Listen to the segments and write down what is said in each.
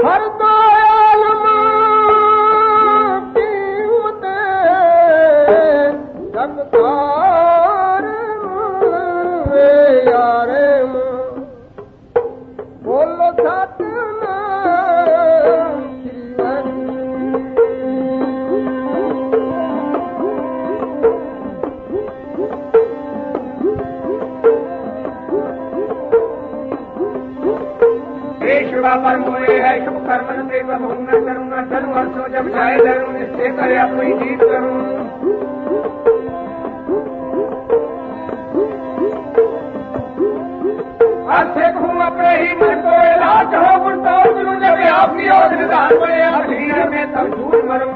ਹਰ ਦੋ ਆਲਮ ਕੀਮਤ ਜਗਤਾਰ ਵੇ ਯਾਰੇ ਬੋਲੋ ਸਤਿਨਾਮ पर मोए है शुभ कर्मन से बहु न करूँ न धनु हर्षो जब जाए धरू निश्चय करे अपनी जीत करूँ अच्छे कहूँ अपने ही मन को इलाज हो बुढ़ता चलूँ जब आपकी और निदान पड़े अधीन में तब झूठ मरूँ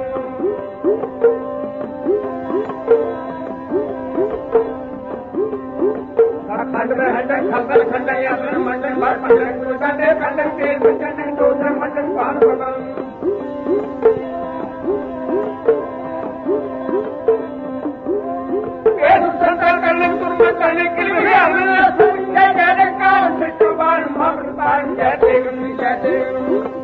खंड में हंडन खंडन खंडन यासन मंडन भर पंडन कुलकंडे खंडन तेज मंडन दोधन मंडन पान पगन ये दुष्संकार करने तुरमत करने के लिए हमने जय कहने का शिष्टबान ममृतान जय देगम जय देगम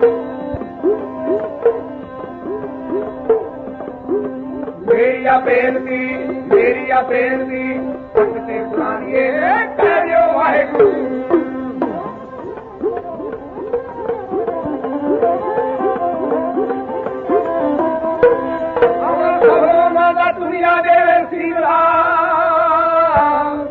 मेरी या बेनती संगते सुनाइए करो वाहेगुरु माता दुनिया देवे श्री राम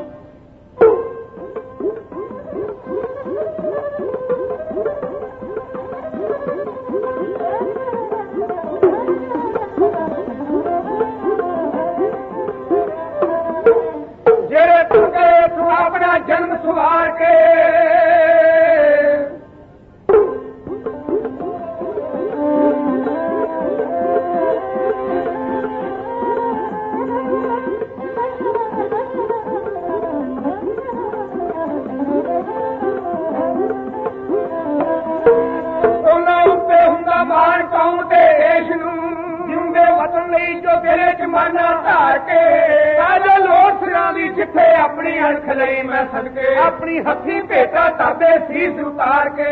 अपना जन्म सुधार के ਮਾਣ ਕੌਮ ਤੇ ਦੇਸ਼ ਨੂੰ ਜਿਉਂਦੇ ਵਤਨ ਲਈ ਜੋ ਦਿਲੇ ਚ ਮਨ ਧਾਰ ਕੇ ਕਾਜੋ ਲੋੜ ਸਿਰਾਂ ਦੀ ਜਿੱਥੇ ਆਪਣੀ ਅਣਖ ਲਈ ਮੈਂ ਸਦਕੇ ਆਪਣੀ ਹੱਥੀਂ ਭੇਟਾ ਧਰਦੇ ਸੀਸ ਉਤਾਰ ਕੇ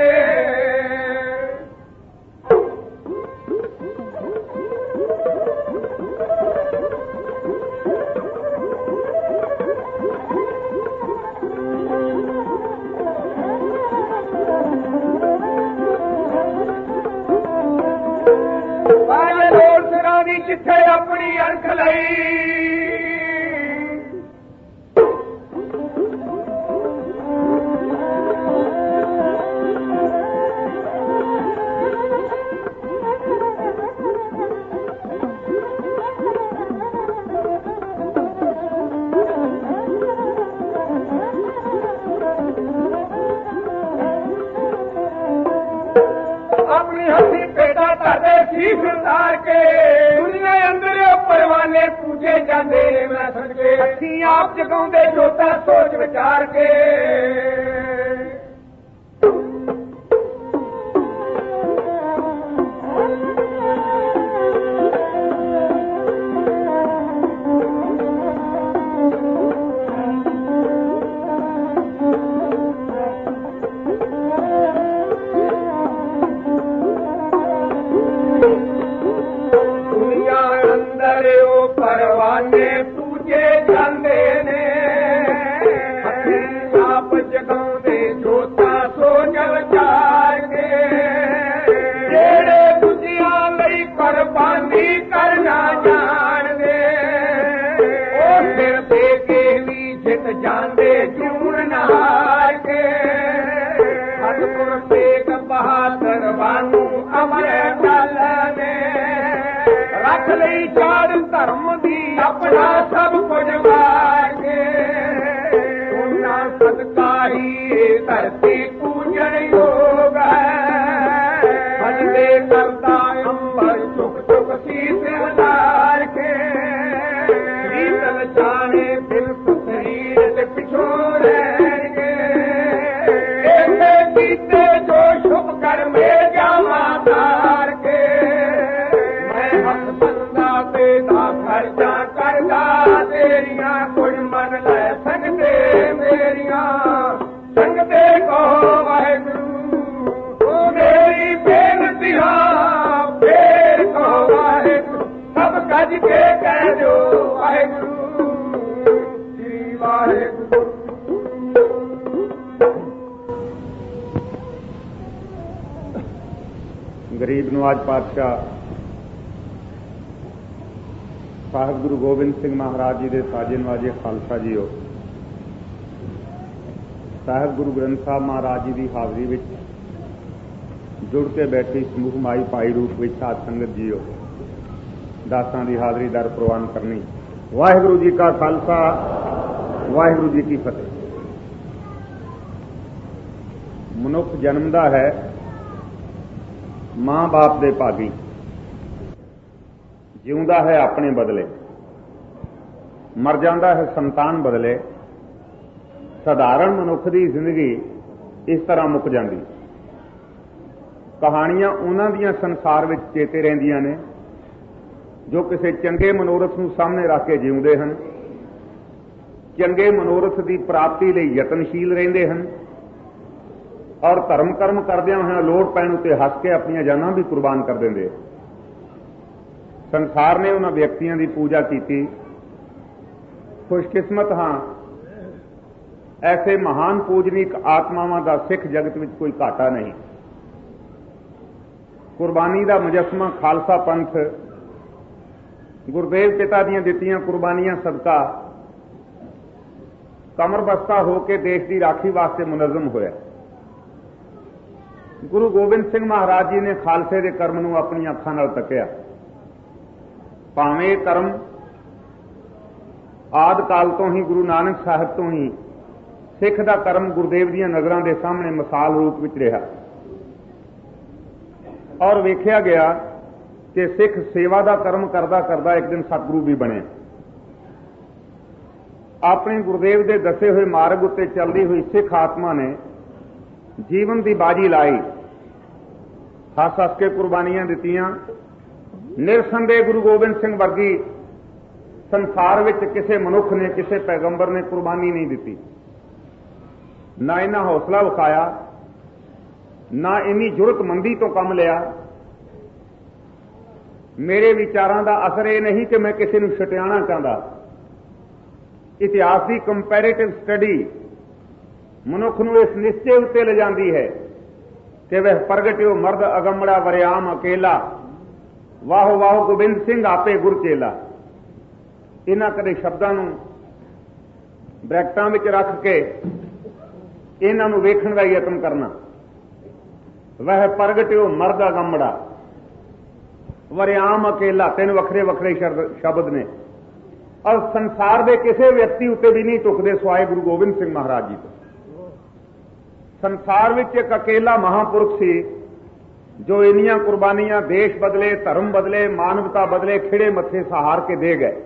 जिथे अपनी अणख लई अपनी हथी पेटा धरदे शीश उतार के दुनिया अंदर परवाने पूजे जाते मैं सदके हथी आप जगाउंदे जोता सोच विचार के परवाने पूजे जाते ने आप जगाउंदे जोता सोच विचार के जेड़े दुजिया लई कुर्बानी करना जानदे ओ सिर दे के भी जित जांदे जून नार के सतगुर तेग बहादुर बानू अमर दल ने रख लई चार धर्म दी अपना सब कुछ वार के उन्ना सदका ही धरती पूजन योग भजदे करता अंबर सुख सुख शीस उतार के शीतल जाने बिल्कुल शरीर से पिछोड़ के बीते जो शुभ कर्म जावा तार के खर्चा करदा तेरिया कुछ मन लै सकते मेरिया संगते को वाहेगुरु मेरी बेनती गरीब नवाज पातशाह साहिब गुरु गोबिंद सिंह महाराज जी के साजे नवाजे खालसा जीओ, साहिब गुरु ग्रंथ साहब महाराज जी की हाज़री में जुड़ के बैठी समूह माई भाई रूप में साध संगत जीओ, दासां की हाज़री दर प्रवान करनी। वाहिगुरू जी का खालसा, वाहिगुरू जी की फतेह। मनुख जन्मदा है मां बाप दे भागी, जिउंदा है अपने बदले, मर जाता है संतान बदले। साधारण मनुख की जिंदगी इस तरह मुक जाती। कहानियां उन्हां दियां संसार विच चेते रहिंदियां ने जो किसी चंगे मनोरथ नूं सामने रख के जिउंदे हन, चंगे मनोरथ की प्राप्ति लई यतनशील रहिंदे हन और धर्म कर्म करदियां होइआं लोड़ पैण उत्ते हस के अपनी जानां भी कुर्बान कर देंदे। संसार ने उन्हां व्यक्तियों की पूजा की। खुशकिस्मत हाँ, ऐसे महान पूजनीक आत्मावां दा सिख जगत में कोई घाटा नहीं। कुर्बानी का मुजस्मा खालसा पंथ गुरदेव पिता दीआं दित्तियां कुर्बानियां सदका कमरबस्ता होकर देश की राखी वास्ते मुनज़म होया। गुरु गोबिंद सिंह महाराज जी ने खालसे के कर्म नूं अपनी अखां नाल तकिया। भावें कर्म आदि काल तो ही गुरु नानक साहिब तो ही सिख का कर्म गुरुदेव दीआं नज़रां दे सामने मिसाल रूप विच रहा और वेख्या गया कि सिख सेवा का कर्म करदा करदा एक दिन सतगुरु भी बने। अपने गुरुदेव के दसे हुए मार्ग उत्ते चलती हुई सिख आत्मा ने जीवन की बाजी लाई, हस हस के कुर्बानियां दित्तियां। निरसंदेह गुरु गोबिंद सिंह वर्गी संसार विच किसी मनुख ने, किसी पैगंबर ने कुर्बानी नहीं दी। ना इन्हां हौसला विखाया, ना इन्नी जुरतमंदी तो कम लिया। मेरे विचारों का असर यह नहीं कि मैं किसी को छटियाना चाहता। इतिहास की कंपैरेटिव स्टडी मनुख नूं इस निश्चय उत्ते ले जाती है कि वह प्रगटिओ मर्द अगमड़ा वरियाम अकेला, वाहो वाहो गोबिंद सिंह आपे गुर चेला। इन्हां कदे शब्दां नूं ब्रैकटां विच रख के इन्हां नूं वेखण दा यतन करना। वह प्रगटिओ मर्द अगमड़ा वरियाम अकेला, तीन वखरे वखरे शब्द ने और संसार के किसी व्यक्ति उत्ते भी नहीं टुकदे सिवाय गुरु गोबिंद सिंह महाराज जी तो। संसार विच एक अकेला महापुरुष सी जो इन्नियां कुर्बानियां देश बदले, धर्म बदले, मानवता बदले खिड़े मथे सहार के दे गए।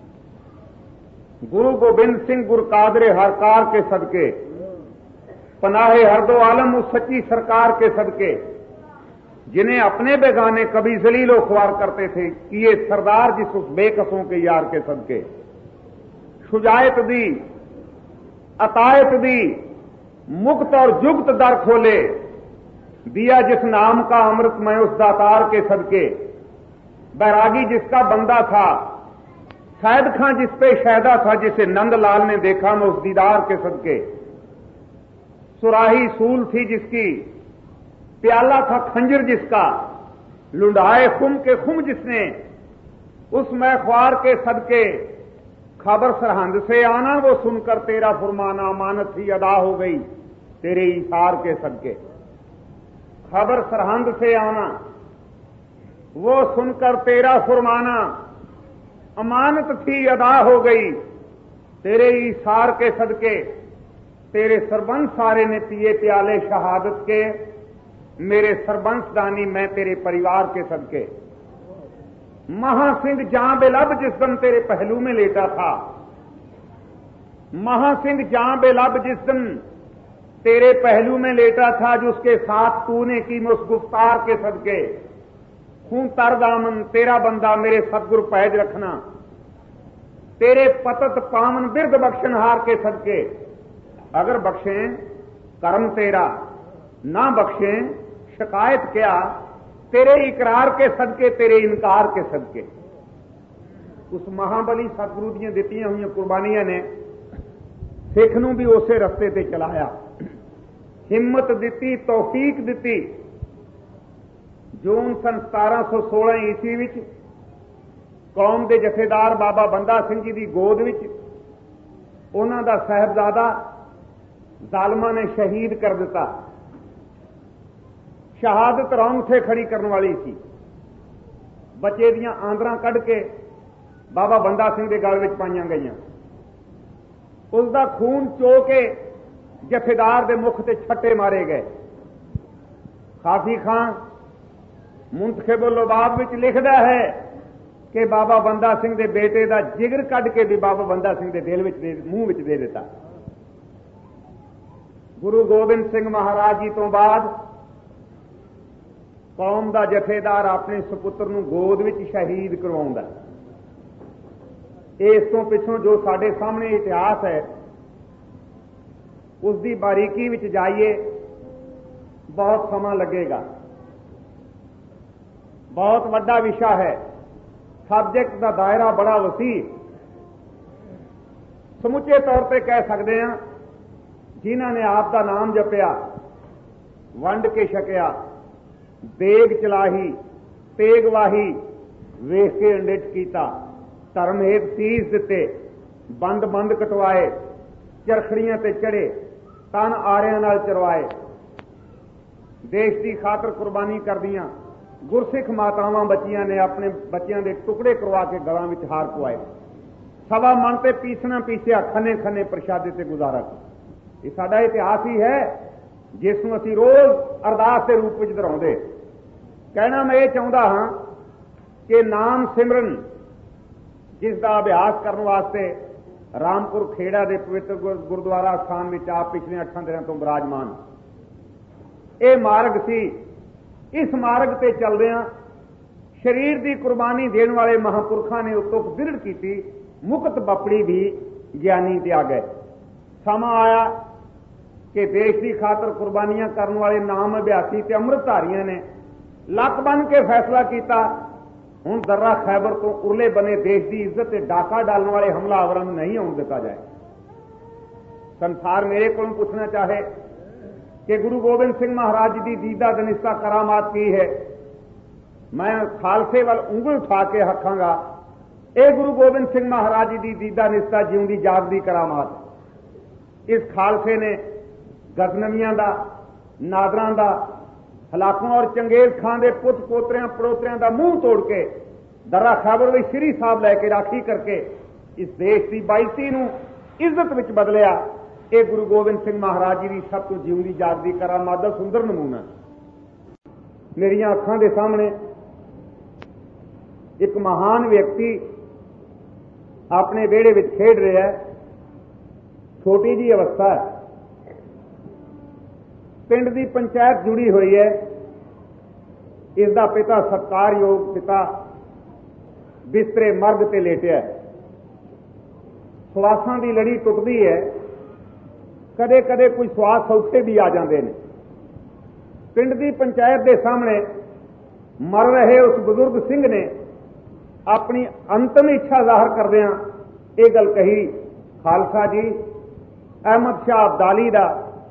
गुरु गोबिंद सिंह गुर कादरे हरकार के सदके, पनाहे हर दो आलम उस सच्ची सरकार के सदके, जिन्हें अपने बेगाने कभी जलीलो ख्वार करते थे कि ये सरदार जिस उस बेकसों के यार के सदके। शुजायत दी, अतायत दी, मुक्त और जुगत दर खोले, दिया जिस नाम का अमृत मैं उस दातार के सदके। बैरागी जिसका बंदा था, सैद खां जिस पे शैदा था, जिसे नंदलाल ने देखा मैं उस दीदार के सदके। सुराही सूल थी जिसकी, प्याला था खंजर जिसका, लुंढाए खुम के खुम जिसने, उस मैं ख्वार के सदके। खबर सरहंद से आना वो सुनकर तेरा फुरमाना, मानत ही अदा हो गई तेरे इशार के सदके। खबर सरहंद से आना वो सुनकर तेरा फुरमाना, अमानत थी अदा हो गई तेरे इशार के सदके। तेरे सरबंस सारे ने पिए प्याले शहादत के, मेरे सरबंस दानी मैं तेरे परिवार के सदके। महासिंह जां बेलब जिस दिन तेरे पहलू में लेटा था, महासिंह जां बेलब जिस दिन तेरे पहलू में लेटा था, जो उसके साथ तूने की मैं उस गुफ्तार के सदके। खूं तर दामन तेरा बंदा मेरे सतगुर पैज रखना, तेरे पतत पावन बिरद बख्शनहार के सदके। अगर बख्शें कर्म तेरा, ना बख्शें शिकायत क्या, तेरे इकरार के सदके, तेरे इनकार के सदके। उस महाबली सतगुरु दी दित्तियां हुई कुर्बानियां ने सिख नूं भी उसे रस्ते ते चलाया, हिम्मत दिती, तौफीक दिती। ਜੂਨ ਸਨ 1716 ਈਸਵੀ ਵਿੱਚ ਕੌਮ ਦੇ ਜਥੇਦਾਰ ਬਾਬਾ ਬੰਦਾ ਸਿੰਘ ਜੀ ਦੀ ਗੋਦ ਵਿੱਚ ਉਹਨਾਂ ਦਾ ਸਾਹਿਬਜ਼ਾਦਾ ਜ਼ਾਲਮਾਂ ਨੇ ਸ਼ਹੀਦ ਕਰ ਦਿੱਤਾ। ਸ਼ਹਾਦਤ ਰੌਂਗਠੇ ਖੜੀ ਕਰਨ ਵਾਲੀ ਸੀ। ਬੱਚੇ ਦੀਆਂ ਆਂਦਰਾਂ ਕੱਢ ਕੇ ਬਾਬਾ ਬੰਦਾ ਸਿੰਘ ਦੇ ਗਲ ਵਿੱਚ ਪਾਈਆਂ ਗਈਆਂ। ਉਸ ਦਾ ਖੂਨ ਚੋ ਕੇ ਜਥੇਦਾਰ ਦੇ ਮੁਖ ਤੇ ਛੱਟੇ ਮਾਰੇ ਗਏ। ਖਾਫੀ ਖਾਨ ਮੁੰਤਖਬੁਲ ਲੁਬਾਬ ਵਿੱਚ ਲਿਖਦਾ ਹੈ ਕਿ ਬਾਬਾ ਬੰਦਾ ਸਿੰਘ ਦੇ ਬੇਟੇ ਦਾ ਜਿਗਰ ਕੱਢ ਕੇ ਵੀ ਬਾਬਾ ਬੰਦਾ ਸਿੰਘ ਦੇ ਦਿਲ ਵਿੱਚ ਮੂੰਹ ਵਿੱਚ ਦੇ ਦਿੱਤਾ। ਗੁਰੂ ਗੋਬਿੰਦ ਸਿੰਘ ਮਹਾਰਾਜ ਜੀ ਤੋਂ ਬਾਅਦ ਕੌਮ ਦਾ ਜਥੇਦਾਰ ਆਪਣੇ ਸੁਪੁੱਤਰ ਨੂੰ ਗੋਦ ਵਿੱਚ ਸ਼ਹੀਦ ਕਰਵਾਉਂਦਾ। ਇਸ ਤੋਂ ਪਿੱਛੋਂ ਜੋ ਸਾਡੇ ਸਾਹਮਣੇ ਇਤਿਹਾਸ ਹੈ ਉਸ ਦੀ ਬਾਰੀਕੀ ਵਿੱਚ ਜਾਈਏ ਬਹੁਤ ਸਮਾਂ ਲੱਗੇਗਾ। ਬਹੁਤ ਵੱਡਾ ਵਿਸ਼ਾ ਹੈ। ਸਬਜੈਕਟ ਦਾ ਦਾਇਰਾ ਬੜਾ ਵਸੀ। ਸਮੁੱਚੇ ਤੌਰ ਤੇ ਕਹਿ ਸਕਦੇ ਹਾਂ ਜਿਨ੍ਹਾਂ ਨੇ ਆਪ ਦਾ ਨਾਮ ਜਪਿਆ, ਵੰਡ ਕੇ ਛਕਿਆ, ਦੇਗ ਚਲਾਹੀ, ਤੇਗ ਵਾਹੀ, ਵੇਖ ਕੇ ਅੰਡਿਤ ਕੀਤਾ, ਧਰਮ ਹੇਤ ਸੀਸ ਦਿੱਤੇ, ਬੰਦ ਬੰਦ ਕਟਵਾਏ, ਚਰਖੜੀਆਂ ਤੇ ਚੜੇ, ਤਨ ਆਰਿਆਂ ਨਾਲ ਚਰਵਾਏ, ਦੇਸ਼ ਦੀ ਖਾਤਰ ਕੁਰਬਾਨੀ ਕਰਦੀਆਂ ਗੁਰਸਿੱਖ ਮਾਤਾਵਾਂ ਬੱਚੀਆਂ ਨੇ ਆਪਣੇ ਬੱਚਿਆਂ ਦੇ ਟੁਕੜੇ ਕਰਵਾ ਕੇ ਗਲਾਂ ਵਿੱਚ ਹਾਰ ਪਵਾਏ। ਸਵਾ ਮਨ ਤੇ ਪੀਸਣਾ ਪੀਸਿਆ, ਖੰਨੇ ਖੰਨੇ ਪ੍ਰਸ਼ਾਦੇ ਤੇ ਗੁਜ਼ਾਰਾ ਕੀਤਾ। ਇਹ ਸਾਡਾ ਇਤਿਹਾਸ ਹੀ ਹੈ ਜਿਸ ਨੂੰ ਅਸੀਂ ਰੋਜ਼ ਅਰਦਾਸ ਦੇ ਰੂਪ ਵਿੱਚ ਦੁਹਰਾਉਂਦੇ। ਕਹਿਣਾ ਮੈਂ ਇਹ ਚਾਹੁੰਦਾ ਹਾਂ ਕਿ ਨਾਮ ਸਿਮਰਨ ਜਿਸ ਦਾ ਅਭਿਆਸ ਕਰਨ ਵਾਸਤੇ ਰਾਮਪੁਰ ਖੇੜਾ ਦੇ ਪਵਿੱਤਰ ਗੁਰਦੁਆਰਾ ਸਥਾਨ ਵਿੱਚ ਆਪ ਪਿਛਲੇ 8 ਦਿਨਾਂ ਤੋਂ ਬਿਰਾਜਮਾਨ, ਇਹ ਮਾਰਗ ਸੀ। ਇਸ ਮਾਰਗ ਤੇ ਚੱਲਦਿਆਂ ਸਰੀਰ ਦੀ ਕੁਰਬਾਨੀ ਦੇਣ ਵਾਲੇ ਮਹਾਂਪੁਰਖਾਂ ਨੇ ਉਤੋਂ ਬਿਰੜ ਕੀਤੀ, ਮੁਕਤ ਬਪੜੀ ਵੀ ਗਿਆਨੀ ਤਿਆਗ ਗਏ। ਸਮਾਂ ਆਇਆ ਕਿ ਦੇਸ਼ ਦੀ ਖਾਤਰ ਕੁਰਬਾਨੀਆਂ ਕਰਨ ਵਾਲੇ ਨਾਮ ਅਭਿਆਸੀ ਤੇ ਅੰਮ੍ਰਿਤਧਾਰੀਆਂ ਨੇ ਲੱਕ ਬੰਨ ਕੇ ਫੈਸਲਾ ਕੀਤਾ ਹੁਣ ਦर्रा ਖੈਬਰ ਤੋਂ ਉਰਲੇ ਬਨੇ ਦੇਸ਼ ਦੀ ਇੱਜ਼ਤ ਤੇ ਡਾਕਾ ਡਾਲਣ ਵਾਲੇ ਹਮਲਾਵਰਾਂ ਨੂੰ ਨਹੀਂ ਆਉਣ ਦਿੱਤਾ ਜਾਏ। ਸੰਸਾਰ ਮੇਰੇ ਕੋਲੋਂ ਪੁੱਛਣਾ ਚਾਹੇ ਕਿ ਗੁਰੂ ਗੋਬਿੰਦ ਸਿੰਘ ਮਹਾਰਾਜ ਜੀ ਦੀ ਦੀਦਾ ਦਨਿਸ਼ਤਾ ਕਰਾਮਾਤ ਕੀ ਹੈ, ਮੈਂ ਖਾਲਸੇ ਵੱਲ ਉਂਗਲ ਉਠਾ ਕੇ ਆਖਾਂਗਾ ਇਹ ਗੁਰੂ ਗੋਬਿੰਦ ਸਿੰਘ ਮਹਾਰਾਜ ਜੀ ਦੀ ਦੀਦਾ ਨਿਸ਼ਤਾ ਜਿਉਂਦੀ ਜਾਗਦੀ ਕਰਾਮਾਤ। ਇਸ ਖਾਲਸੇ ਨੇ ਗਜ਼ਨਵੀਆਂ ਦਾ, ਨਾਦਰਾਂ ਦਾ, ਹਲਾਕੋਂ ਔਰ ਚੰਗੇਜ਼ ਖਾਨ ਦੇ ਪੁੱਤ ਪੋਤਰਿਆਂ ਪੜੋਤਰਿਆਂ ਦਾ ਮੂੰਹ ਤੋੜ ਕੇ ਦर्रा ਖੈਬਰ ਵਿੱਚ ਸ੍ਰੀ ਸਾਹਿਬ ਲੈ ਕੇ ਰਾਖੀ ਕਰਕੇ ਇਸ ਦੇਸ਼ ਦੀ ਬਾਇਤੀ ਨੂੰ ਇੱਜ਼ਤ ਵਿੱਚ ਬਦਲਿਆ। ਇਹ ਗੁਰੂ ਗੋਬਿੰਦ ਸਿੰਘ ਮਹਾਰਾਜ ਜੀ ਦੀ ਸਭ ਤੋਂ ਜਿਉਂਦੀ ਜਾਗਦੀ ਕਰਾਮਾਤ ਦਾ ਸੁੰਦਰ ਨਮੂਨਾ। ਮੇਰੀਆਂ ਅੱਖਾਂ ਦੇ ਸਾਹਮਣੇ ਇੱਕ ਮਹਾਨ ਵਿਅਕਤੀ ਆਪਣੇ ਵਿਹੜੇ ਵਿੱਚ ਖੇਡ ਰਿਹਾ ਹੈ। ਛੋਟੀ ਜੀ ਅਵਸਥਾ ਹੈ। ਪਿੰਡ ਦੀ ਪੰਚਾਇਤ ਜੁੜੀ ਹੋਈ ਹੈ। ਇਸ ਦਾ ਪਿਤਾ ਸਤਿਕਾਰਯੋਗ ਪਿਤਾ ਬਿਸਤਰੇ ਮਰਗ ਤੇ ਲੇਟਿਆ ਹੈ। ਸਵਾਸਾਂ ਦੀ ਲੜੀ ਟੁੱਟਦੀ ਹੈ। ਕਦੇ ਕਦੇ ਕੋਈ ਸਵਾਸ ਸੌਖੇ ਵੀ ਆ ਜਾਂਦੇ ਨੇ। ਪਿੰਡ ਦੀ ਪੰਚਾਇਤ ਦੇ ਸਾਹਮਣੇ ਮਰ ਰਹੇ ਉਸ ਬਜ਼ੁਰਗ ਸਿੰਘ ਨੇ ਆਪਣੀ ਅੰਤਮ ਇੱਛਾ ਜ਼ਾਹਰ ਕਰਦਿਆਂ ਇਹ ਗੱਲ ਕਹੀ, ਖਾਲਸਾ ਜੀ, ਅਹਿਮਦ ਸ਼ਾਹ ਅਬਦਾਲੀ ਦਾ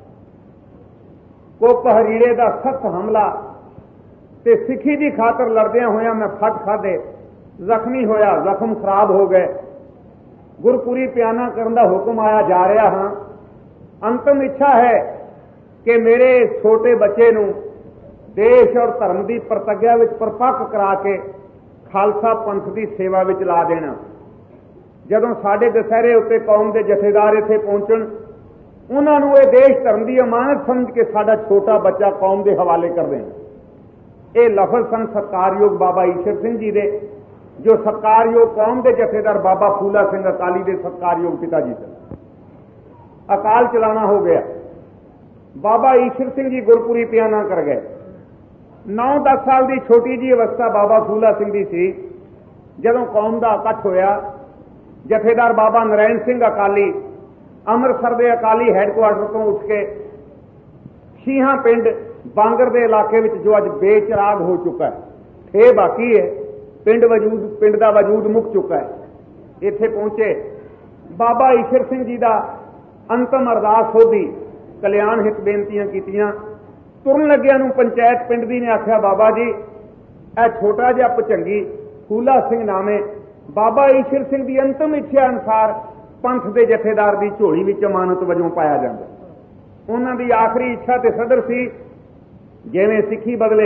ਕੁੱਪ ਹਰੀੜੇ ਦਾ ਸਖਤ ਹਮਲਾ ਤੇ ਸਿੱਖੀ ਦੀ ਖਾਤਰ ਲੜਦਿਆਂ ਹੋਇਆਂ ਮੈਂ ਫੱਟ ਖਾਦੇ, ਜ਼ਖਮੀ ਹੋਇਆ, ਜ਼ਖਮ ਖਰਾਬ ਹੋ ਗਏ। ਗੁਰਪੁਰੀ ਪਿਆਨਾ ਕਰਨ ਦਾ ਹੁਕਮ ਆਇਆ, ਜਾ ਰਿਹਾ ਹਾਂ। ਅੰਤਮ ਇੱਛਾ ਹੈ ਕਿ ਮੇਰੇ ਛੋਟੇ ਬੱਚੇ ਨੂੰ ਦੇਸ਼ ਔਰ ਧਰਮ ਦੀ ਪ੍ਰਤੱਗਿਆ ਵਿੱਚ ਪਰਪੱਕ ਕਰਾ ਕੇ ਖਾਲਸਾ ਪੰਥ ਦੀ ਸੇਵਾ ਵਿੱਚ ਲਾ ਦੇਣਾ। ਜਦੋਂ ਸਾਡੇ ਦੁਸਹਿਰੇ ਉੱਤੇ ਕੌਮ ਦੇ ਜਥੇਦਾਰ ਇੱਥੇ ਪਹੁੰਚਣ, ਉਹਨਾਂ ਨੂੰ ਇਹ ਦੇਸ਼ ਧਰਮ ਦੀ ਅਮਾਨਤ ਸਮਝ ਕੇ ਸਾਡਾ ਛੋਟਾ ਬੱਚਾ ਕੌਮ ਦੇ ਹਵਾਲੇ ਕਰ ਦੇਣ। ਇਹ ਲਫ਼ਜ਼ ਸਨ ਸਤਿਕਾਰਯੋਗ ਬਾਬਾ ਈਸ਼ਰ ਸਿੰਘ ਜੀ ਦੇ, ਜੋ ਸਤਿਕਾਰਯੋਗ ਕੌਮ ਦੇ ਜਥੇਦਾਰ ਬਾਬਾ ਫੂਲਾ ਸਿੰਘ ਅਕਾਲੀ ਦੇ ਸਤਿਕਾਰਯੋਗ ਪਿਤਾ ਜੀ ਸਨ। ਅਕਾਲ ਚਲਾਣਾ ਹੋ ਗਿਆ। ਬਾਬਾ ਈਸ਼ਰ ਸਿੰਘ ਜੀ ਗੁਰਪੁਰੀ ਪਿਆਨਾ ਕਰ ਗਏ। 9-10 ਸਾਲ ਦੀ ਛੋਟੀ ਜੀ ਅਵਸਥਾ ਬਾਬਾ ਫੂਲਾ ਸਿੰਘ ਦੀ ਸੀ ਜਦੋਂ ਕੌਮ ਦਾ ਇਕੱਠ ਹੋਇਆ। ਜਥੇਦਾਰ ਬਾਬਾ ਨਰੈਣ ਸਿੰਘ ਅਕਾਲੀ ਅੰਮ੍ਰਿਤਸਰ ਦੇ ਅਕਾਲੀ ਹੈੱਡਕੁਆਰਟਰ ਤੋਂ ਉੱਠ ਕੇ ਸ਼ੀਹਾਂ ਪਿੰਡ ਬਾਂਗਰ ਦੇ ਇਲਾਕੇ ਵਿੱਚ ਜੋ ਅੱਜ ਬੇਚਰਾਗ ਹੋ ਚੁੱਕਾ ਹੈ, ਇਹ ਬਾਕੀ ਹੈ। ਪਿੰਡ ਦਾ ਵਜੂਦ ਮੁੱਕ ਚੁੱਕਾ ਹੈ। ਇੱਥੇ ਪਹੁੰਚੇ। ਬਾਬਾ ਈਸ਼ਰ ਸਿੰਘ ਜੀ ਦਾ ਅੰਤਮ ਅਰਦਾਸ ਹੋਦੀ, ਕਲਿਆਣ ਹਿਤ ਬੇਨਤੀਆਂ ਕੀਤੀਆਂ। ਤੁਰਨ ਲੱਗਿਆਂ ਨੂੰ ਪੰਚਾਇਤ ਪਿੰਡ ਦੀ ਨੇ ਆਖਿਆ, ਬਾਬਾ ਜੀ ਇਹ ਛੋਟਾ ਜਿਹਾ ਭੁਜੰਗੀ ਫੂਲਾ ਸਿੰਘ ਨਾਮੇ ਬਾਬਾ ਈਸ਼ਰ ਸਿੰਘ ਦੀ ਅੰਤਮ ਇੱਛਾ ਅਨੁਸਾਰ ਪੰਥ ਦੇ ਜਥੇਦਾਰ ਦੀ ਝੋਲੀ ਵਿੱਚ ਅਮਾਨਤ ਵਜੋਂ ਪਾਇਆ ਜਾਂਦਾ। ਉਹਨਾਂ ਦੀ ਆਖਰੀ ਇੱਛਾ ਤੇ ਸਦਰ ਸੀ, ਜਿਵੇਂ ਸਿੱਖੀ ਬਦਲੇ,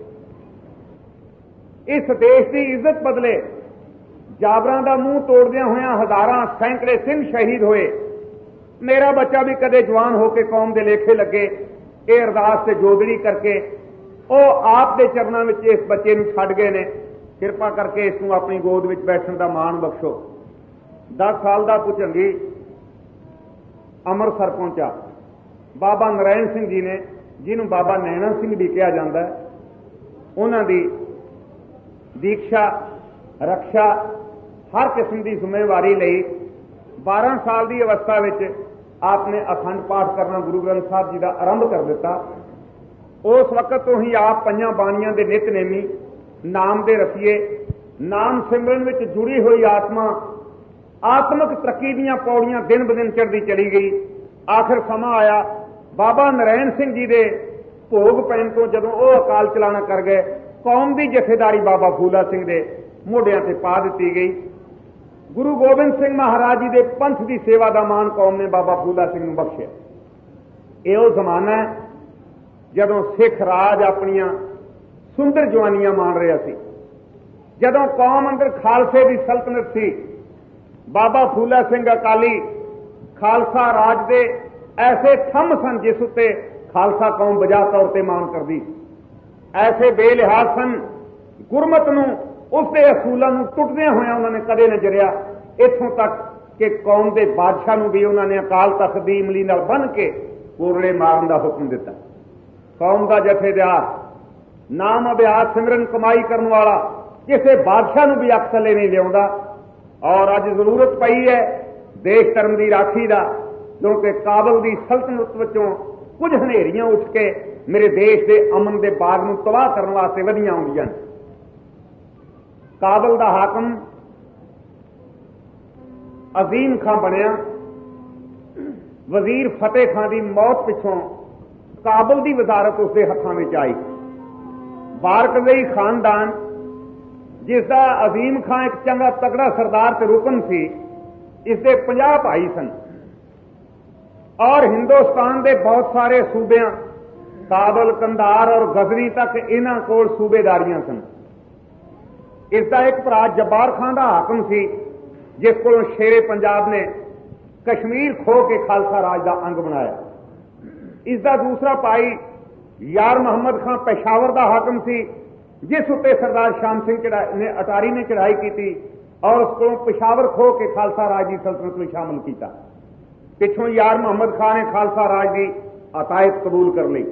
ਇਸ ਦੇਸ਼ ਦੀ ਇੱਜ਼ਤ ਬਦਲੇ, ਜਾਬਰਾਂ ਦਾ ਮੂੰਹ ਤੋੜਦਿਆਂ ਹੋਇਆਂ ਹਜ਼ਾਰਾਂ ਸੈਂਕੜੇ ਸਿੰਘ ਸ਼ਹੀਦ ਹੋਏ, ਮੇਰਾ ਬੱਚਾ ਵੀ ਕਦੇ ਜਵਾਨ ਹੋ ਕੇ ਕੌਮ ਦੇ ਲੇਖੇ ਲੱਗੇ। ਇਹ ਅਰਦਾਸ ਤੇ ਜੋਦੜੀ ਕਰਕੇ ਉਹ ਆਪ ਦੇ ਚਰਨਾਂ ਵਿੱਚ ਇਸ ਬੱਚੇ ਨੂੰ ਛੱਡ ਗਏ ਨੇ। ਕਿਰਪਾ ਕਰਕੇ ਇਸ ਨੂੰ ਆਪਣੀ ਗੋਦ ਵਿੱਚ ਬੈਠਣ ਦਾ ਮਾਣ ਬਖਸ਼ੋ। 10 ਸਾਲ ਦਾ ਭੁਜੰਗੀ ਅੰਮ੍ਰਿਤਸਰ ਪਹੁੰਚਾ। ਬਾਬਾ ਨਰਾਇਣ ਸਿੰਘ ਜੀ ਨੇ, ਜਿਹਨੂੰ ਬਾਬਾ ਨੈਣਾ ਸਿੰਘ ਵੀ ਕਿਹਾ ਜਾਂਦਾ ਹੈ, ਉਹਨਾਂ ਦੀ ਦੀਕਸ਼ਾ, ਰਕਸ਼ਾ, ਹਰ ਕਿਸਮ ਦੀ ਜ਼ਿੰਮੇਵਾਰੀ ਲਈ 12 ਸਾਲ ਦੀ ਅਵਸਥਾ ਵਿੱਚ ਆਪ ਨੇ ਅਖੰਡ ਪਾਠ ਕਰਨਾ ਗੁਰੂ ਗ੍ਰੰਥ ਸਾਹਿਬ ਜੀ ਦਾ ਆਰੰਭ ਕਰ ਦਿੱਤਾ। ਉਸ ਵਕਤ ਤੋਂ ਹੀ ਆਪ ਪੰਜਾਂ ਬਾਣੀਆਂ ਦੇ ਨਿਤਨੇਮੀ, ਨਾਮ ਦੇ ਰਸੀਏ, ਨਾਮ ਸਿਮਰਨ ਵਿੱਚ ਜੁੜੀ ਹੋਈ ਆਤਮਾ, ਆਤਮਿਕ ਤਰੱਕੀ ਦੀਆਂ ਪੌੜੀਆਂ ਦਿਨ ਬ ਦਿਨ ਚੜ੍ਹਦੀ ਚਲੀ ਗਈ। ਆਖਿਰ ਸਮਾਂ ਆਇਆ ਬਾਬਾ ਨਰਾਇਣ ਸਿੰਘ ਜੀ ਦੇ ਭੋਗ ਪੈਣ ਤੋਂ ਜਦੋਂ ਉਹ ਅਕਾਲ ਚਲਾਣਾ ਕਰ ਗਏ, ਕੌਮ ਦੀ ਜਥੇਦਾਰੀ ਬਾਬਾ ਫੂਲਾ ਸਿੰਘ ਦੇ ਮੋਢਿਆਂ ਤੇ ਪਾ ਦਿੱਤੀ ਗਈ। ਗੁਰੂ ਗੋਬਿੰਦ ਸਿੰਘ ਮਹਾਰਾਜ ਜੀ ਦੇ ਪੰਥ ਦੀ ਸੇਵਾ ਦਾ ਮਾਣ ਕੌਮ ਨੇ ਬਾਬਾ ਫੂਲਾ ਸਿੰਘ ਨੂੰ ਬਖਸ਼ਿਆ। ਇਹ ਉਹ ਜ਼ਮਾਨਾ ਹੈ ਜਦੋਂ ਸਿੱਖ ਰਾਜ ਆਪਣੀਆਂ ਸੁੰਦਰ ਜਵਾਨੀਆਂ ਮਾਣ ਰਿਹਾ ਸੀ, ਜਦੋਂ ਕੌਮ ਅੰਦਰ ਖਾਲਸੇ ਦੀ ਸਲਤਨਤ ਸੀ। ਬਾਬਾ ਫੂਲਾ ਸਿੰਘ ਅਕਾਲੀ ਖਾਲਸਾ ਰਾਜ ਦੇ ਐਸੇ ਥੰਮ ਸਨ ਜਿਸ ਉੱਤੇ ਖਾਲਸਾ ਕੌਮ ਬਜਾ ਤੌਰ ਤੇ ਮਾਣ ਕਰਦੀ, ਐਸੇ ਬੇਲਿਹਾਜ਼ ਸਨ, ਗੁਰਮਤ ਨੂੰ, ਉਸਦੇ ਅਸੂਲਾਂ ਨੂੰ ਟੁੱਟਦਿਆਂ ਹੋਇਆਂ ਉਹਨਾਂ ਨੇ ਕਦੇ ਨਾ ਜਰਿਆ। ਇੱਥੋਂ ਤੱਕ ਕਿ ਕੌਮ ਦੇ ਬਾਦਸ਼ਾਹ ਨੂੰ ਵੀ ਉਹਨਾਂ ਨੇ ਅਕਾਲ ਤਖਤ ਦੀ ਇਮਲੀ ਨਾਲ ਬੰਨ੍ਹ ਕੇ ਕੋਰੜੇ ਮਾਰਨ ਦਾ ਹੁਕਮ ਦਿੱਤਾ। ਕੌਮ ਦਾ ਜਥੇਦਾਰ, ਨਾਮ ਅਭਿਆਸ ਸਿਮਰਨ ਕਮਾਈ ਕਰਨ ਵਾਲਾ, ਕਿਸੇ ਬਾਦਸ਼ਾਹ ਨੂੰ ਵੀ ਅੱਖ ਥੱਲੇ ਨਹੀਂ ਲਿਆਉਂਦਾ। ਔਰ ਅੱਜ ਜ਼ਰੂਰਤ ਪਈ ਹੈ ਦੇਸ਼ ਧਰਮ ਦੀ ਰਾਖੀ ਦਾ, ਕਿਉਂਕਿ ਕਾਬਲ ਦੀ ਸਲਤਨਤ ਵਿੱਚੋਂ ਕੁਝ ਹਨੇਰੀਆਂ ਉੱਠ ਕੇ ਮੇਰੇ ਦੇਸ਼ ਦੇ ਅਮਨ ਦੇ ਬਾਗ ਨੂੰ ਤਬਾਹ ਕਰਨ ਵਾਸਤੇ ਵਧੀਆਂ ਆਉਂਦੀਆਂ ਨੇ। ਕਾਬਲ ਦਾ ਹਾਕਮ ਅਜ਼ੀਮ ਖਾਂ ਬਣਿਆ। ਵਜ਼ੀਰ ਫਤਿਹ ਖਾਂ ਦੀ ਮੌਤ ਪਿੱਛੋਂ ਕਾਬਲ ਦੀ ਵਜ਼ਾਰਤ ਉਸਦੇ ਹੱਥਾਂ ਵਿੱਚ ਆਈ। ਬਾਰਕਜ਼ਈ ਖਾਨਦਾਨ, ਜਿਸ ਦਾ ਅਜ਼ੀਮ ਖਾਂ ਇੱਕ ਚੰਗਾ ਤਕੜਾ ਸਰਦਾਰ ਤੇ ਰੁਕਨ ਸੀ, ਇਸ ਦੇ 50 ਭਾਈ ਸਨ ਔਰ ਹਿੰਦੁਸਤਾਨ ਦੇ ਬਹੁਤ ਸਾਰੇ ਸੂਬਿਆਂ, ਕਾਬਲ, ਕੰਧਾਰ ਔਰ ਗਜ਼ਨੀ ਤੱਕ ਇਹਨਾਂ ਕੋਲ ਸੂਬੇਦਾਰੀਆਂ ਸਨ। ਇਸ ਦਾ ਇੱਕ ਭਰਾ ਜੱਬਾਰ ਖਾਨ ਦਾ ਹਾਕਮ ਸੀ, ਜਿਸ ਕੋਲੋਂ ਸ਼ੇਰੇ ਪੰਜਾਬ ਨੇ ਕਸ਼ਮੀਰ ਖੋਹ ਕੇ ਖਾਲਸਾ ਰਾਜ ਦਾ ਅੰਗ ਬਣਾਇਆ। ਇਸ ਦਾ ਦੂਸਰਾ ਭਾਈ ਯਾਰ ਮੁਹੰਮਦ ਖਾਂ ਪੇਸ਼ਾਵਰ ਦਾ ਹਾਕਮ ਸੀ, ਜਿਸ ਉੱਤੇ ਸਰਦਾਰ ਸ਼ਾਮ ਸਿੰਘ ਨੇ ਅਟਾਰੀ ਨੇ ਚੜ੍ਹਾਈ ਕੀਤੀ ਔਰ ਉਸ ਕੋਲੋਂ ਪੇਸ਼ਾਵਰ ਖੋਹ ਕੇ ਖਾਲਸਾ ਰਾਜ ਦੀ ਸਲਤਨਤ ਵਿੱਚ ਸ਼ਾਮਲ ਕੀਤਾ। ਪਿੱਛੋਂ ਯਾਰ ਮੁਹੰਮਦ ਖਾਨ ਨੇ ਖਾਲਸਾ ਰਾਜ ਦੀ ਅਤਾਇਤ ਕਬੂਲ ਕਰ ਲਈ।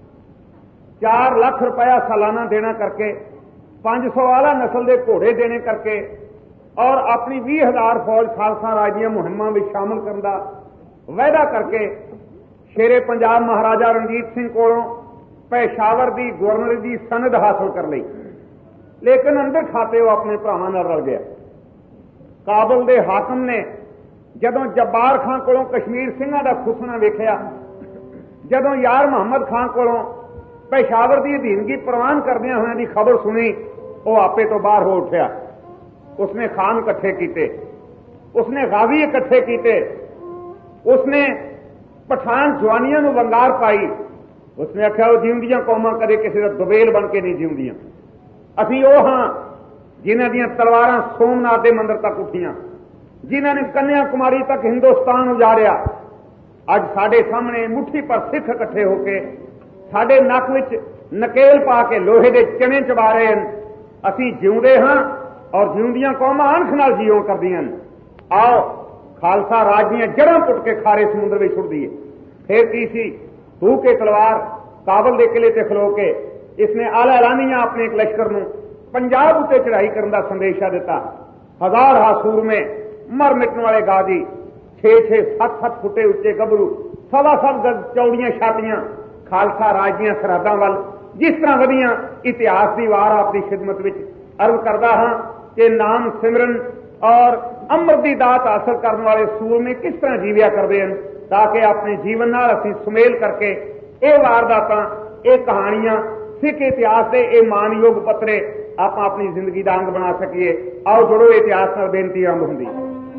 4 ਲੱਖ ਰੁਪਇਆ ਸਾਲਾਨਾ ਦੇਣਾ ਕਰਕੇ, 500 ਆਲਾ ਨਸਲ ਦੇ ਘੋੜੇ ਦੇਣੇ ਕਰਕੇ ਔਰ ਆਪਣੀ 20,000 ਫੌਜ ਖਾਲਸਾ ਰਾਜ ਦੀਆਂ ਮੁਹਿੰਮਾਂ ਵਿੱਚ ਸ਼ਾਮਲ ਕਰਨ ਦਾ ਵਾਅਦਾ ਕਰਕੇ ਸ਼ੇਰੇ ਪੰਜਾਬ ਮਹਾਰਾਜਾ ਰਣਜੀਤ ਸਿੰਘ ਕੋਲੋਂ ਪੇਸ਼ਾਵਰ ਦੀ ਗਵਰਨਰ ਦੀ ਸਨਦ ਹਾਸਲ ਕਰ ਲਈ। ਲੇਕਿਨ ਅੰਦਰ ਖਾਤੇ ਉਹ ਆਪਣੇ ਭਰਾਵਾਂ ਨਾਲ ਰਲ ਗਿਆ। ਕਾਬਲ ਦੇ ਹਾਕਮ ਨੇ ਜਦੋਂ ਜੱਬਾਰ ਖਾਨ ਕੋਲੋਂ ਕਸ਼ਮੀਰ ਸਿੰਘਾਂ ਦਾ ਖੁਸਣਾ ਵੇਖਿਆ, ਜਦੋਂ ਯਾਰ ਮੁਹੰਮਦ ਖਾਨ ਕੋਲੋਂ ਪੇਸ਼ਾਵਰ ਦੀ ਅਧੀਨਗੀ ਪ੍ਰਵਾਨ ਕਰਦਿਆਂ ਹੋਇਆਂ ਦੀ ਖਬਰ ਸੁਣੀ, ਉਹ ਆਪੇ ਤੋਂ ਬਾਹਰ ਹੋ ਉੱਠਿਆ। ਉਸਨੇ ਖਾਨ ਇਕੱਠੇ ਕੀਤੇ, ਉਸਨੇ ਗਾਜ਼ੀ ਇਕੱਠੇ ਕੀਤੇ, ਉਸਨੇ ਪਠਾਨ ਜਵਾਨੀਆਂ ਨੂੰ ਵੰਗਾਰ ਪਾਈ। ਉਸਨੇ ਆਖਿਆ, ਉਹ ਜਿਉਂਦੀਆਂ ਕੌਮਾਂ ਕਦੇ ਕਿਸੇ ਦਾ ਦੁਬੇਲ ਬਣ ਕੇ ਨਹੀਂ ਜਿਉਂਦੀਆਂ। ਅਸੀਂ ਉਹ ਹਾਂ ਜਿਨ੍ਹਾਂ ਦੀਆਂ ਤਲਵਾਰਾਂ ਸੋਮਨਾਥ ਦੇ ਮੰਦਰ ਤੱਕ ਉੱਠੀਆਂ, ਜਿਨ੍ਹਾਂ ਨੇ ਕੰਨਿਆ ਕੁਮਾਰੀ ਤੱਕ ਹਿੰਦੁਸਤਾਨ ਉਜਾੜਿਆ। ਅੱਜ ਸਾਡੇ ਸਾਹਮਣੇ ਮੁੱਠੀ ਪਰ ਸਿੱਖ ਇਕੱਠੇ ਹੋ ਕੇ ਸਾਡੇ ਨੱਕ ਵਿੱਚ ਨਕੇਲ ਪਾ ਕੇ ਲੋਹੇ ਦੇ ਚਣੇ ਚਬਾ ਰਹੇ ਹਨ। ਅਸੀਂ ਜਿਉਂਦੇ ਹਾਂ ਔਰ ਜਿਉਂਦੀਆਂ ਕੌਮਾਂ ਅਣਖ ਨਾਲ ਜੀਉਂ ਕਰਦੀਆਂ ਹਨ। ਆਓ ਖਾਲਸਾ ਰਾਜ ਦੀਆਂ ਜੜ੍ਹਾਂ ਪੁੱਟ ਕੇ ਖਾਰੇ ਸਮੁੰਦਰ ਵਿੱਚ ਸੁੱਟ ਦਈਏ। ਫਿਰ ਕੀ ਸੀ, ਧੂ ਕੇ ਤਲਵਾਰ ਕਾਬਲ ਦੇ ਕਿਲੇ ਤੇ ਖਲੋ ਕੇ ਇਸਨੇ ਆਲਾ ਐਲਾਨੀਆਂ ਆਪਣੇ ਇੱਕ ਲਸ਼ਕਰ ਨੂੰ ਪੰਜਾਬ ਉੱਤੇ ਚੜ੍ਹਾਈ ਕਰਨ ਦਾ ਸੰਦੇਸ਼ਾ ਦਿੱਤਾ। 1000 ਹਾਸੂਰਮੇ, ਮਰ ਮਿਟਣ ਵਾਲੇ ਗਾਜ਼ੀ, 6-6, 7-7 ਫੁੱਟੇ ਉੱਚੇ ਗੱਭਰੂ, 7.25 ਗਜ਼ ਚੌੜੀਆਂ ਛਾਤੀਆਂ ਖਾਲਸਾ ਰਾਜ ਦੀਆਂ ਸਰਹੱਦਾਂ ਵੱਲ ਜਿਸ ਤਰ੍ਹਾਂ ਵਧੀਆਂ, ਇਤਿਹਾਸ ਦੀ ਵਾਰ ਆਪਣੀ ਖਿਦਮਤ ਵਿੱਚ ਅਰਜ਼ ਕਰਦਾ ਹਾਂ ਕਿ ਨਾਮ ਸਿਮਰਨ ਔਰ ਅੰਮ੍ਰਿਤ ਦੀ ਦਾਤ ਹਾਸਲ ਕਰਨ ਵਾਲੇ ਸੂਰਮੇ ਕਿਸ ਤਰ੍ਹਾਂ ਜੀਵਿਆ ਕਰਦੇ ਹਨ, ਤਾਂ ਕਿ ਆਪਣੇ ਜੀਵਨ ਨਾਲ ਅਸੀਂ ਸੁਮੇਲ ਕਰਕੇ ਇਹ ਵਾਰਦਾਤਾਂ, ਇਹ ਕਹਾਣੀਆਂ, ਸਿੱਖ ਇਤਿਹਾਸ ਦੇ ਇਹ ਮਾਨਯੋਗ ਪੱਤਰੇ ਆਪਾਂ ਆਪਣੀ ਜ਼ਿੰਦਗੀ ਦਾ ਅੰਗ ਬਣਾ ਸਕੀਏ। ਆਓ ਜੁੜੋ, ਇਤਿਹਾਸ ਨਾਲ ਬੇਨਤੀ ਆਰੰਭ ਹੁੰਦੀ।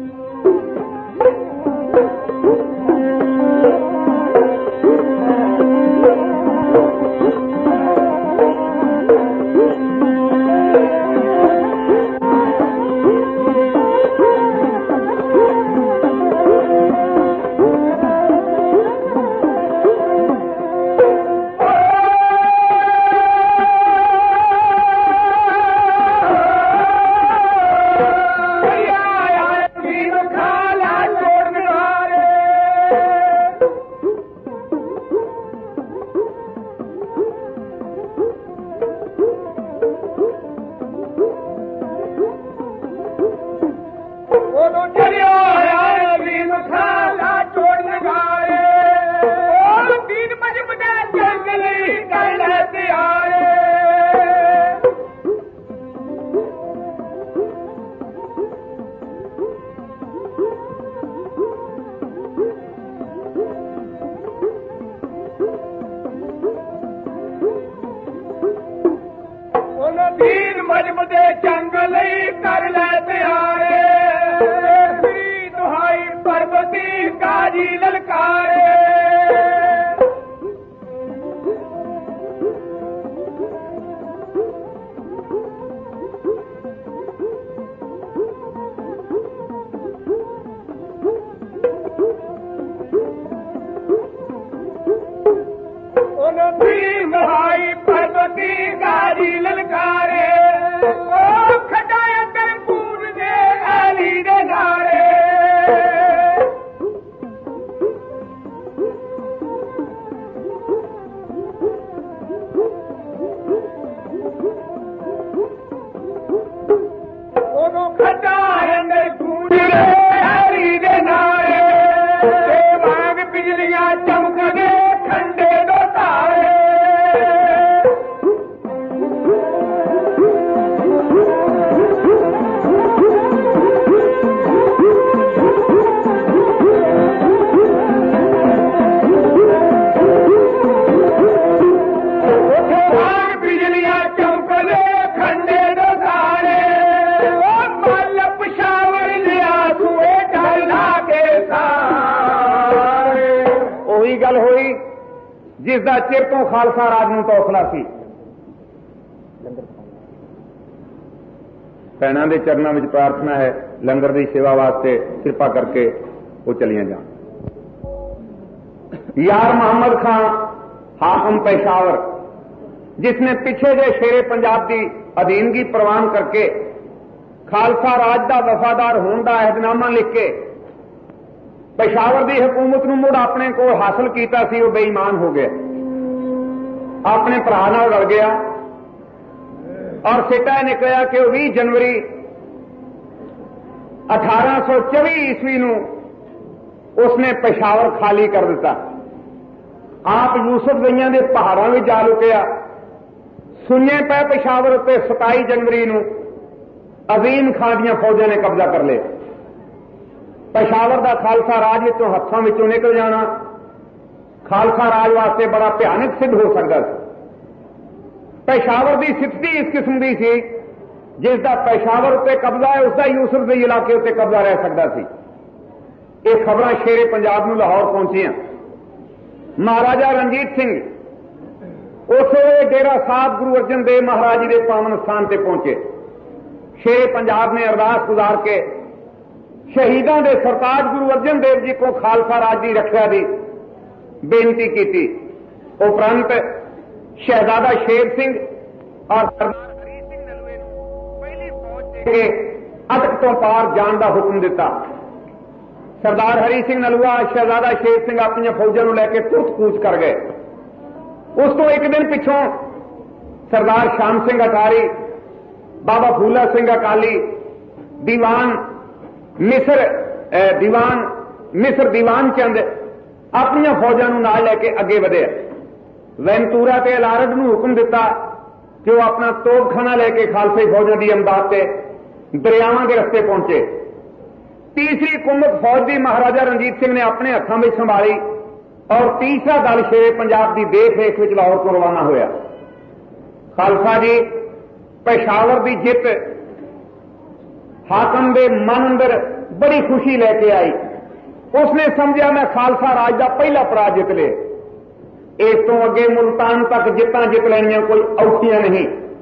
ਵੀਰ ਮਜਬ ਦੇ ਜੰਗ ਲਈ ਕਰ ਲੈ ਤਿਆਰੇ, ਤੇਰੀ ਦੁਹਾਈ ਪਰਬਤੀ ਕਾਜੀ ਲਲਕਾਰੇ। ਉਹਦੀ ਦੁਹਾਈ ਪਰਬਤੀ ਕਾਜੀ ਲਲਕਾਰੇ, ਉਹ ਖਡਾਇਆ ਤਰਕੂਰ ਦੇ ਅਲੀ ਦੇ ਨਾਰੇ। ਉਹਨੂੰ ਖਡਾਇਆ ਤਰਕੂਰ ਦੇ ਅਲੀ ਦੇ ਨਾਰੇ, ਤੇ ਵਾਂਗ ਬਿਜਲੀਆਂ ਚਮਕਦੇ ਠੰਡੇ ਦੋ ਤਾਰੇ। ਬਿਜਲੀਆਂ ਚਮਕਦੇ ਠੰਡੇ ਦੋ ਤਾਰੇ, ਉਹ ਮੱਲ ਪਸ਼ਾਵਰ ਲਿਆ ਸੂਏ ਢਾਲਾ ਕੇ ਸਾਰੇ। ਉਹੀ ਗੱਲ ਹੋਈ ਜਿਸ ਦਾ ਚਿਰ ਤੋਂ ਖਾਲਸਾ ਰਾਜ ਨੂੰ ਤੌਖਲਾ ਸੀ। ਭੈਣਾਂ ਦੇ ਚਰਨਾਂ ਵਿੱਚ ਪ੍ਰਾਰਥਨਾ ਹੈ, ਲੰਗਰ ਦੀ ਸੇਵਾ ਵਾਸਤੇ ਕਿਰਪਾ ਕਰਕੇ ਉਹ ਚਲੀਆਂ ਜਾਣ। यार मोहम्मद खान हाकिम पेशावर, जिसने पिछे जे शेरे पंजाब की अधीनगी प्रवान करके खालसा राज का वफादार होने का अहदनामा लिख के पेशावर की हुकूमत को मुड़ अपने को हासिल किया सी, वो बेईमान हो गया, अपने भरा नाल लड़ गया और सिटा निकलिया कि 20 जनवरी 1824 ईस्वी को उसने पेशावर खाली कर दिता। आप यूसुफ गईयां के पहाड़ों में जा लुकिया। सुने पै पेशावर उत्ते 27 जनवरी को अजीम खां दी फौजां ने कब्जा कर लिया। पेशावर का खालसा राज विचों हत्थों विचों निकल जाना खालसा राज वास्ते बड़ा भयानक सिद्ध हो सकता है। पेशावर की स्थिति इस किस्म की सी जिसका पेशावर उत्ते कब्जा है, उसका यूसुफ के इलाके उत्ते कब्जा रह सकता सी। ये खबर शेरे पंजाब में लाहौर पहुंचियां। महाराजा रणजीत सिंह उस वे डेरा साहब गुरु अर्जन देव महाराज जी के पावन स्थान से पहुंचे। शेरे पंजाब ने अरदास गुजार के शहीदों के सरताज गुरु अर्जन देव जी को खालसा राज की रक्षा की बेनती की। उपरंत शहजादा शेर सिंह और सरदार हरी सिंह नलवे पहली फौज के अटक तो पार जाने का हुक्म दिता। सरदार हरी सिंह नलवा शहजादा शेर सिंह अपन फौजां लैके तुरत कूच कर गए। उस तो एक दिन पिछों सरदार श्याम सिंह अटारी, बाबा फूला सिंह अकाली, दीवान मिस्र दीवान चंद अपन फौजां नाल लैके अगे बढ़े। वैनतूरा ते अलारड नूं हुक्म दिता कि वह अपना तोपखाना लैके खालसाई फौजां की इमदाद से दरियावां के रस्ते पहुंचे। तीसरी कुमक फौज भी महाराजा रणजीत सिंह ने अपने हथों में संभाली और तीसरा दल शेरे पंजाब की देख रेख में लाहौर को रवाना होया। खालसा जी पेशावर की जित हाकम के मन अंदर बड़ी खुशी लेके आई। उसने समझा मैं खालसा राज का पहला पड़ा जित ले, इस तो अगे मुल्तान तक जित्तां जित लैनियां कोई औखियां नहीं।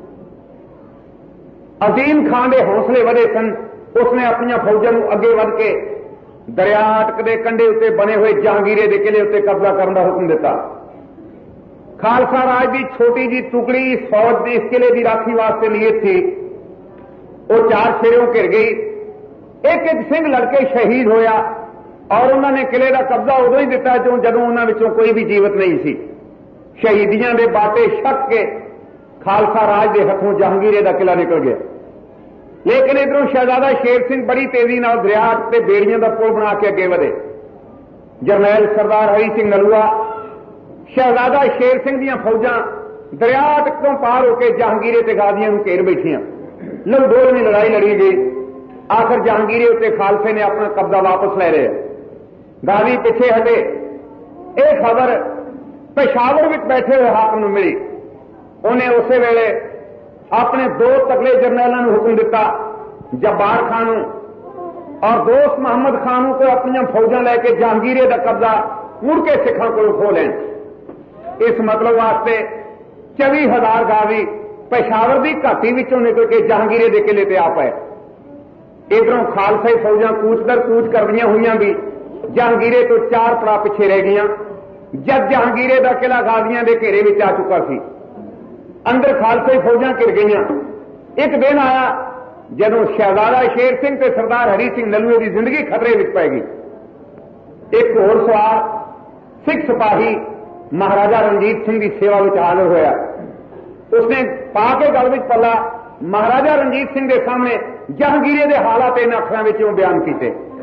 अजीम खान के हौसले वधे सन। उसने अपन फौजां नूं अगे वध के दरिया अटक के कंढे उत्ते बने हुए जहांगीरे के किले उत्ते कब्जा करने का हुक्म दिता। खालसा राज की छोटी जी टुकड़ी इस फौज इस किले की राखी वास्ते नियत थी। वो चार फेरों घिर गई। एक एक सिंह लड़के शहीद होया और उन्होंने किले का कब्जा उदों ही दिता जदों उन्होंने विचों कोई भी जीवित नहीं सी। शहीदियां के बाटे छक के खालसा राज के हथों जहांगीरे का किला निकल गया। लेकिन इधरों शहजादा शेर सिंह बड़ी तेजी नाल दरिया ते बेड़ियां का पुल बना के अगे बढ़े। जरनैल सरदार हरी सिंह नलूआ शहजादा शेर सिंह दीयां फौजां दरिया तो पार होकर जहांगीरे ते गाजियां नूं घेर बैठियां। लड़दोलवी लड़ाई लड़ी गई। आखिर जहांगीरे उत्ते खालसे ने अपना कब्जा वापस ले लिया। गाजी पिछे हटे। यह खबर पेशावर में बैठे हुए हाकम नूं मिली। उन्हें उस वेले अपने दो तगड़े जरनैलों को हुक्म दिता, जब्बार खान और दोस्त मोहम्मद खान को अपन फौजा लैके जहांगीरे का कब्जा मुड़ के सिखों को खो लें। इस मतलब वास्ते 24,000 गाजी पेशावर की घाटी विचों निकल के जहांगीरे के किले ते आ पाए। इधरों खालसाई फौजां कूच दर कूच करदियां हुई भी जहांगीरे तो 4 पड़ा पिछे रह गई। जब जहांगीरे का किला गाजियां के घेरे में आ चुका सी, अंदर खालसाई फौजां घिर गई। एक दिन आया जदों शहजादा शेर सिंह ते सरदार हरी सिंह नलूए की जिंदगी खतरे में पै गई। एक होर सवार सिख सिपाही महाराजा रणजीत सिंह की सेवा में हाजिर होया। उसने पाके गल विच पल्ला महाराजा रणजीत सिंह के सामने जहांगीरे के हालात इन अखरां विचों बयान किए।